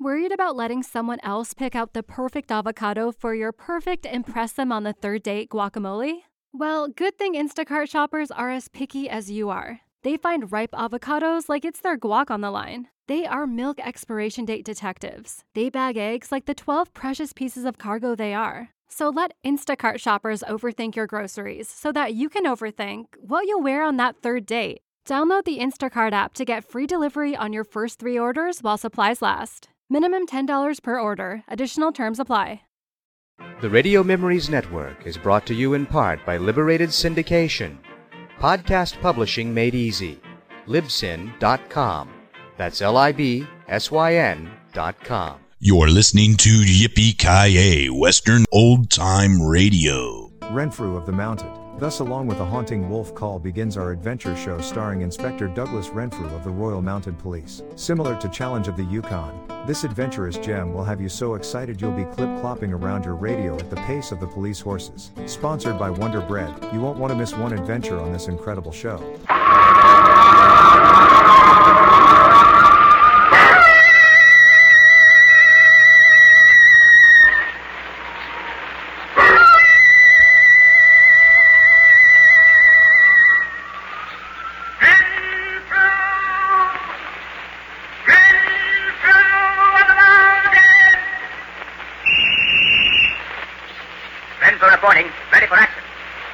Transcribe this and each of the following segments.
Worried about letting someone else pick out the perfect avocado for your perfect impress them on the third date guacamole? Well, good thing Instacart shoppers are as picky as you are. They find ripe avocados like it's their guac on the line. They are milk expiration date detectives. They bag eggs like the 12 precious pieces of cargo they are. So let Instacart shoppers overthink your groceries so that you can overthink what you'll wear on that third date. Download the Instacart app to get free delivery on your first 3 orders while supplies last. Minimum $10 per order. Additional terms apply. The Radio Memories Network is brought to you in part by Liberated Syndication. Podcast publishing made easy. Libsyn.com. That's Libsyn.com. You're listening to Yippee-Ki-Yay, Western Old Time Radio. Renfrew of the Mounted. Thus, along with a haunting wolf call, begins our adventure show starring Inspector Douglas Renfrew of the Royal Mounted Police. Similar to Challenge of the Yukon, this adventurous gem will have you so excited you'll be clip-clopping around your radio at the pace of the police horses. Sponsored by Wonder Bread, you won't want to miss one adventure on this incredible show. Ready for action.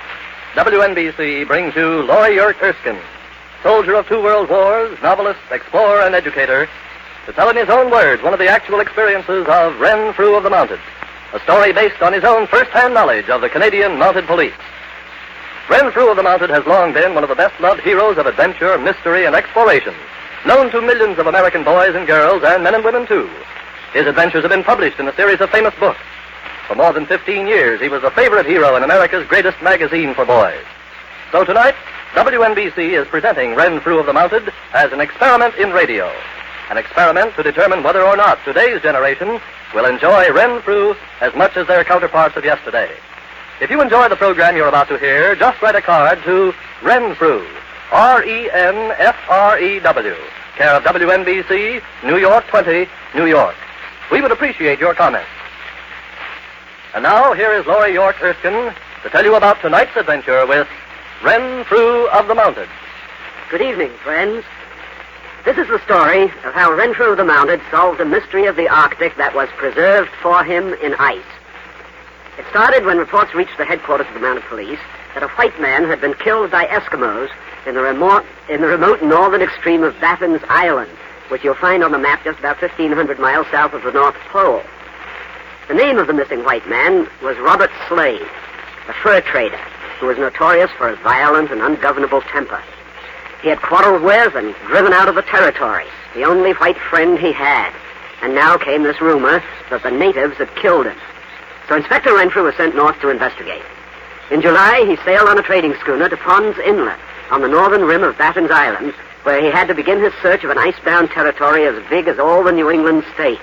WNBC brings you Loy York Erskine, soldier of 2 world wars, novelist, explorer, and educator, to tell in his own words one of the actual experiences of Renfrew of the Mounted, a story based on his own first-hand knowledge of the Canadian Mounted Police. Renfrew of the Mounted has long been one of the best-loved heroes of adventure, mystery, and exploration, known to millions of American boys and girls, and men and women, too. His adventures have been published in a series of famous books. For more than 15 years, he was the favorite hero in America's greatest magazine for boys. So tonight, WNBC is presenting Renfrew of the Mounted as an experiment in radio. An experiment to determine whether or not today's generation will enjoy Renfrew as much as their counterparts of yesterday. If you enjoy the program you're about to hear, just write a card to Renfrew, R-E-N-F-R-E-W, care of WNBC, New York 20, New York. We would appreciate your comments. And now, here is Loy York Erskine to tell you about tonight's adventure with Renfrew of the Mounted. Good evening, friends. This is the story of how Renfrew of the Mounted solved the mystery of the Arctic that was preserved for him in ice. It started when reports reached the headquarters of the Mounted Police that a white man had been killed by Eskimos in the remote northern extreme of Baffin's Island, which you'll find on the map just about 1,500 miles south of the North Pole. The name of the missing white man was Robert Slade, a fur trader who was notorious for his violent and ungovernable temper. He had quarreled with and driven out of the territory the only white friend he had, and now came this rumor that the natives had killed him. So Inspector Renfrew was sent north to investigate. In July, he sailed on a trading schooner to Ponds Inlet on the northern rim of Baffin's Island, where he had to begin his search of an icebound territory as big as all the New England states.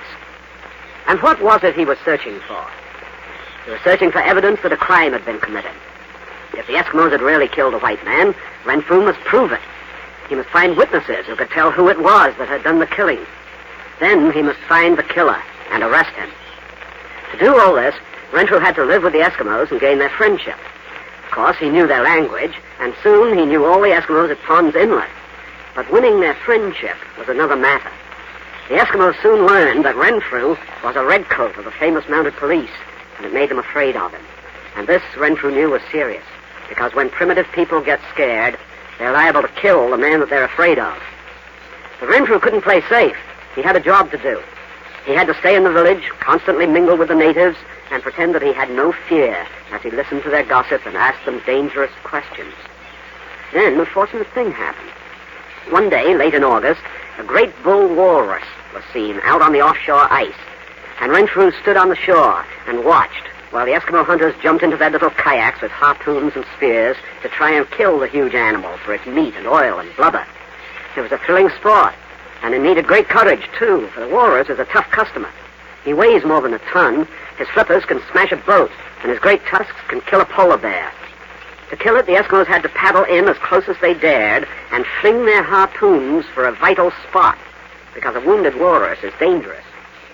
And what was it he was searching for? He was searching for evidence that a crime had been committed. If the Eskimos had really killed a white man, Renfrew must prove it. He must find witnesses who could tell who it was that had done the killing. Then he must find the killer and arrest him. To do all this, Renfrew had to live with the Eskimos and gain their friendship. Of course, he knew their language, and soon he knew all the Eskimos at Ponds Inlet. But winning their friendship was another matter. The Eskimos soon learned that Renfrew was a redcoat of the famous Mounted Police, and it made them afraid of him. And this, Renfrew knew, was serious, because when primitive people get scared, they're liable to kill the man that they're afraid of. But Renfrew couldn't play safe. He had a job to do. He had to stay in the village, constantly mingle with the natives, and pretend that he had no fear as he listened to their gossip and asked them dangerous questions. Then a fortunate thing happened. One day, late in August, a great bull walrus was seen out on the offshore ice, and Renfrew stood on the shore and watched while the Eskimo hunters jumped into their little kayaks with harpoons and spears to try and kill the huge animal for its meat and oil and blubber. It was a thrilling sport, and it needed great courage, too, for the walrus is a tough customer. He weighs more than a ton, his flippers can smash a boat, and his great tusks can kill a polar bear. To kill it, the Eskimos had to paddle in as close as they dared and fling their harpoons for a vital spot, because a wounded walrus is dangerous.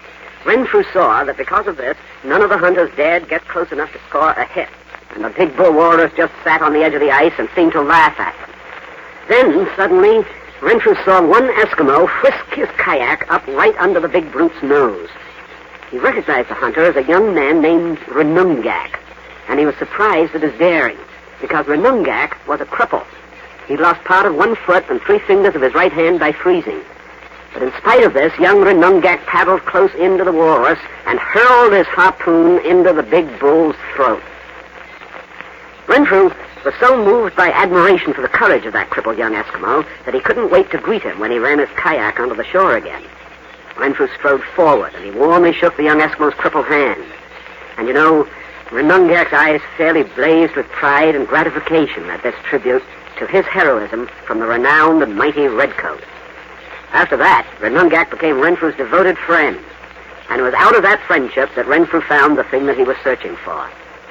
Renfrew saw that because of this, none of the hunters dared get close enough to score a hit, and the big bull walrus just sat on the edge of the ice and seemed to laugh at them. Then, suddenly, Renfrew saw one Eskimo whisk his kayak up right under the big brute's nose. He recognized the hunter as a young man named Renungak, and he was surprised at his daring, because Renungak was a cripple. He'd lost part of one foot and 3 fingers of his right hand by freezing. But in spite of this, young Renungak paddled close into the walrus and hurled his harpoon into the big bull's throat. Renfrew was so moved by admiration for the courage of that crippled young Eskimo that he couldn't wait to greet him when he ran his kayak onto the shore again. Renfrew strode forward, and he warmly shook the young Eskimo's crippled hand. And you know, Renungak's eyes fairly blazed with pride and gratification at this tribute to his heroism from the renowned and mighty Redcoat. After that, Renungak became Renfrew's devoted friend, and it was out of that friendship that Renfrew found the thing that he was searching for.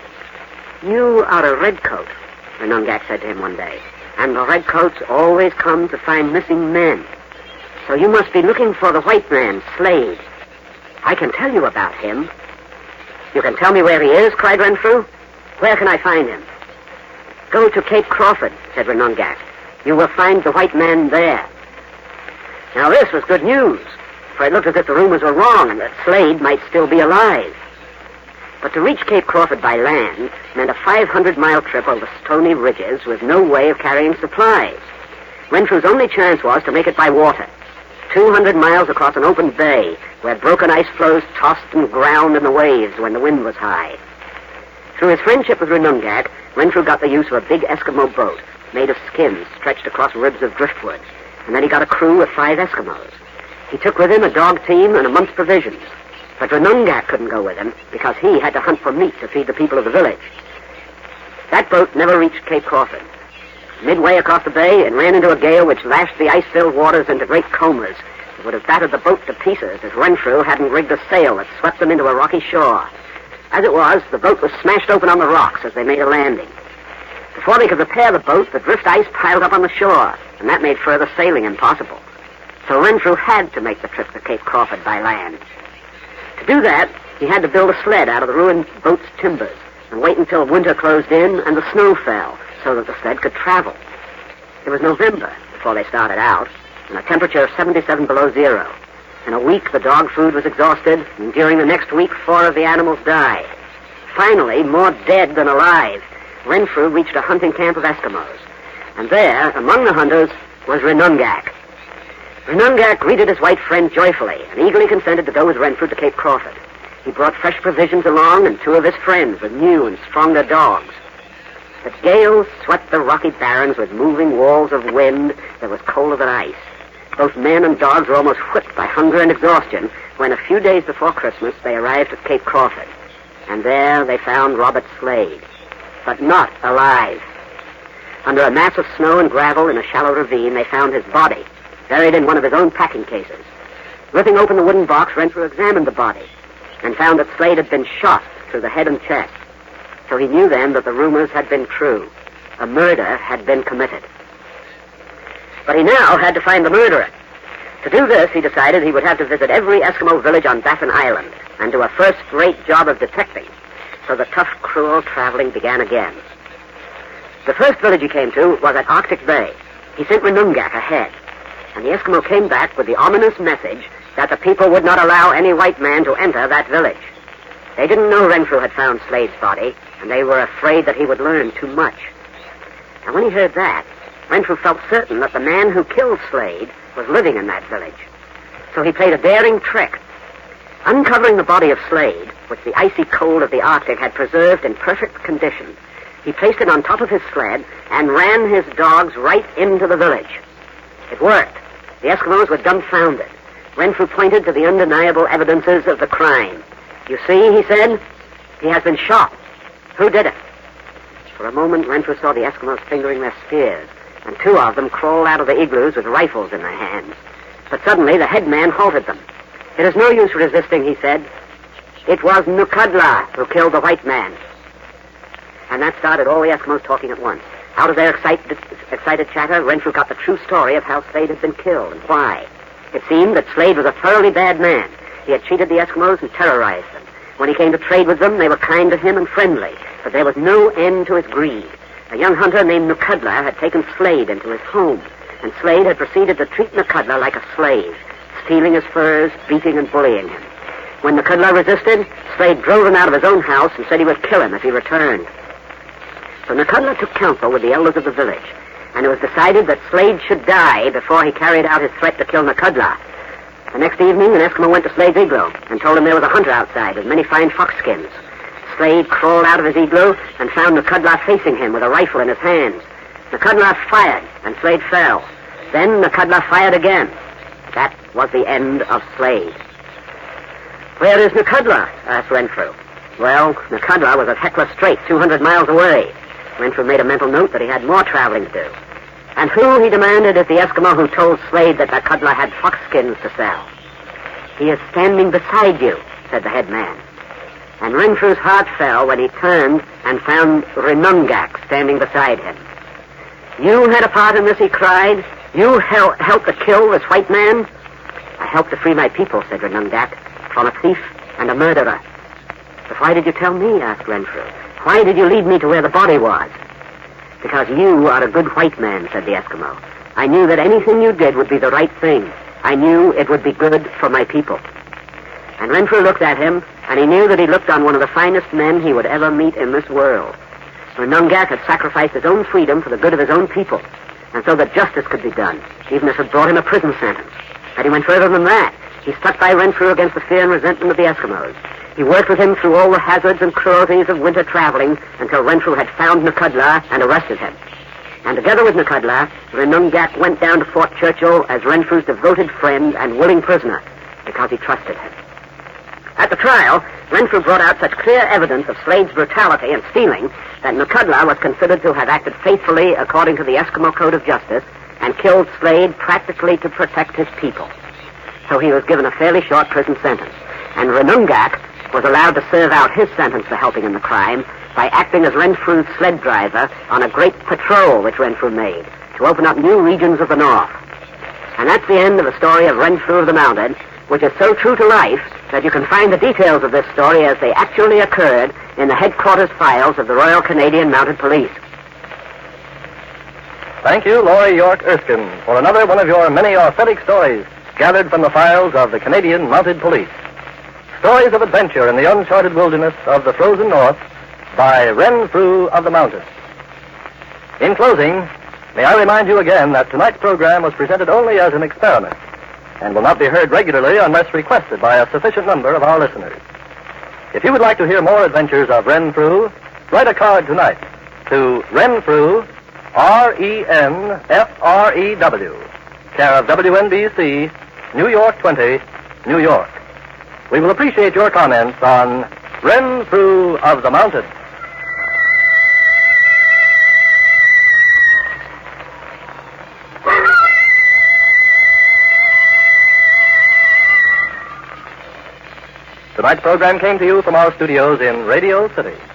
"You are a Redcoat," Renungak said to him one day, "and the Redcoats always come to find missing men. So you must be looking for the white man, Slade. I can tell you about him." "You can tell me where he is?" cried Renfrew. "Where can I find him?" "Go to Cape Crawford," said Renungak. "You will find the white man there." Now this was good news, for it looked as if the rumors were wrong and that Slade might still be alive. But to reach Cape Crawford by land meant a 500-mile trip over stony ridges with no way of carrying supplies. Renfrew's only chance was to make it by water, 200 miles across an open bay where broken ice floes tossed and ground in the waves when the wind was high. Through his friendship with Renungak, Renfrew got the use of a big Eskimo boat made of skins stretched across ribs of driftwood, and then he got a crew of 5 Eskimos. He took with him a dog team and a month's provisions. But Renungak couldn't go with him because he had to hunt for meat to feed the people of the village. That boat never reached Cape Crawford. Midway across the bay, it ran into a gale which lashed the ice-filled waters into great combers. It would have battered the boat to pieces if Renfrew hadn't rigged a sail that swept them into a rocky shore. As it was, the boat was smashed open on the rocks as they made a landing. Before they could repair the boat, the drift ice piled up on the shore, and that made further sailing impossible. So Renfrew had to make the trip to Cape Crawford by land. To do that, he had to build a sled out of the ruined boat's timbers and wait until winter closed in and the snow fell so that the sled could travel. It was November before they started out, and a temperature of 77 below zero. In a week, the dog food was exhausted, and during the next week, 4 of the animals died. Finally, more dead than alive, Renfrew reached a hunting camp of Eskimos. And there, among the hunters, was Renungak. Renungak greeted his white friend joyfully and eagerly consented to go with Renfrew to Cape Crawford. He brought fresh provisions along and 2 of his friends with new and stronger dogs. But gales swept the rocky barrens with moving walls of wind that was colder than ice. Both men and dogs were almost whipped by hunger and exhaustion when a few days before Christmas they arrived at Cape Crawford. And there they found Robert Slade, but not alive. Under a mass of snow and gravel in a shallow ravine, they found his body, buried in one of his own packing cases. Ripping open the wooden box, Renfrew examined the body and found that Slade had been shot through the head and chest. So he knew then that the rumors had been true. A murder had been committed. But he now had to find the murderer. To do this, he decided he would have to visit every Eskimo village on Baffin Island and do a first-rate job of detecting. So the tough, cruel traveling began again. The first village he came to was at Arctic Bay. He sent Renungak ahead, and the Eskimo came back with the ominous message that the people would not allow any white man to enter that village. They didn't know Renfrew had found Slade's body, and they were afraid that he would learn too much. And when he heard that, Renfrew felt certain that the man who killed Slade was living in that village. So he played a daring trick. Uncovering the body of Slade, which the icy cold of the Arctic had preserved in perfect condition, he placed it on top of his sled and ran his dogs right into the village. It worked. The Eskimos were dumbfounded. Renfrew pointed to the undeniable evidences of the crime. "You see," he said, "he has been shot. Who did it?" For a moment, Renfrew saw the Eskimos fingering their spears, and 2 of them crawled out of the igloos with rifles in their hands. But suddenly, the head man halted them. "It is no use resisting," he said. "It was Nukadla who killed the white man." And that started all the Eskimos talking at once. Out of their excited chatter, Renfrew got the true story of how Slade had been killed and why. It seemed that Slade was a thoroughly bad man. he had cheated the Eskimos and terrorized them. When he came to trade with them, they were kind to him and friendly, but there was no end to his greed. A young hunter named Nukudla had taken Slade into his home, and Slade had proceeded to treat Nukudla like a slave, stealing his furs, beating and bullying him. When Nukudla resisted, Slade drove him out of his own house and said he would kill him if he returned. So Nukudla took counsel with the elders of the village, and it was decided that Slade should die before he carried out his threat to kill Nukudla. The next evening, an Eskimo went to Slade's igloo and told him there was a hunter outside with many fine fox skins. Slade crawled out of his igloo and found Nukudla facing him with a rifle in his hands. Nukudla fired, and Slade fell. Then Nukudla fired again. That was the end of Slade. "Where is Nukudla?" asked Renfrew. Well, Nukudla was at Hecla Strait, 200 miles away. Renfrew made a mental note that he had more traveling to do. "And who," he demanded, "is the Eskimo who told Slade that Nukudla had fox skins to sell?" "He is standing beside you," said the head man. And Renfrew's heart fell when he turned and found Renungak standing beside him. "You had a part in this," he cried. "You helped to kill this white man?" "I helped to free my people," said Renungak, "from a thief and a murderer." "But why did you tell me?" asked Renfrew. "Why did you lead me to where the body was?" "Because you are a good white man," said the Eskimo. "I knew that anything you did would be the right thing. I knew it would be good for my people." And Renfrew looked at him, and he knew that he looked on one of the finest men he would ever meet in this world. Renungak had sacrificed his own freedom for the good of his own people, and so that justice could be done, even if it brought him a prison sentence. And he went further than that. He stuck by Renfrew against the fear and resentment of the Eskimos. He worked with him through all the hazards and cruelties of winter traveling until Renfrew had found Nukudla and arrested him. And together with Nukudla, Renungak went down to Fort Churchill as Renfrew's devoted friend and willing prisoner because he trusted him. At the trial, Renfrew brought out such clear evidence of Slade's brutality and stealing that Nukudla was considered to have acted faithfully according to the Eskimo Code of Justice and killed Slade practically to protect his people. So he was given a fairly short prison sentence, and Renungak was allowed to serve out his sentence for helping in the crime by acting as Renfrew's sled driver on a great patrol which Renfrew made to open up new regions of the North. And that's the end of the story of Renfrew of the Mounted, which is so true to life that you can find the details of this story as they actually occurred in the headquarters files of the Royal Canadian Mounted Police. Thank you, Laurie York Erskine, for another one of your many authentic stories gathered from the files of the Canadian Mounted Police. Stories of adventure in the uncharted wilderness of the frozen North by Renfrew of the Mounted. In closing, may I remind you again that tonight's program was presented only as an experiment and will not be heard regularly unless requested by a sufficient number of our listeners. If you would like to hear more adventures of Renfrew, write a card tonight to Renfrew, R-E-N-F-R-E-W, care of WNBC, New York 20, New York. We will appreciate your comments on Renfrew of the Mounted. Tonight's program came to you from our studios in Radio City.